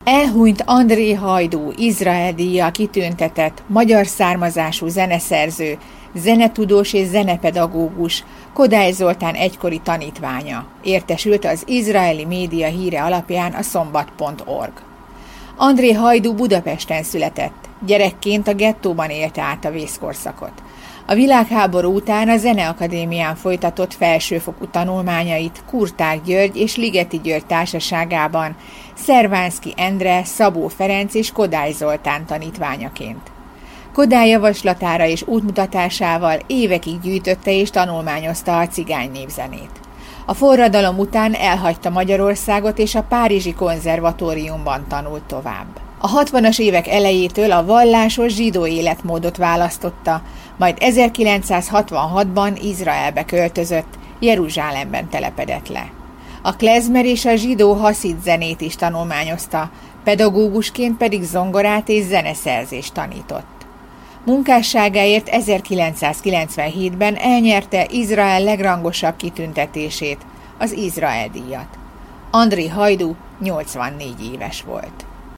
Elhunyt André Hajdú, Izrael-díjjal kitüntetett, magyar származású zeneszerző, zenetudós és zenepedagógus, Kodály Zoltán egykori tanítványa, értesült az izraeli média híre alapján a szombat.org. André Hajdú Budapesten született, gyerekként a gettóban élte át a vészkorszakot. A világháború után a Zeneakadémián folytatott felsőfokú tanulmányait Kurták György és Ligeti György társaságában Szervánszky Endre, Szabó Ferenc és Kodály Zoltán tanítványaként. Kodály javaslatára és útmutatásával évekig gyűjtötte és tanulmányozta a cigány népzenét. A forradalom után elhagyta Magyarországot és a Párizsi Konzervatóriumban tanult tovább. A 60-as évek elejétől a vallásos zsidó életmódot választotta, majd 1966-ban Izraelbe költözött, Jeruzsálemben telepedett le. A klezmer és a zsidó haszid zenét is tanulmányozta, pedagógusként pedig zongorát és zeneszerzést tanított. Munkásságáért 1997-ben elnyerte Izrael legrangosabb kitüntetését, az Izrael-díjat. André Hajdú 84 éves volt.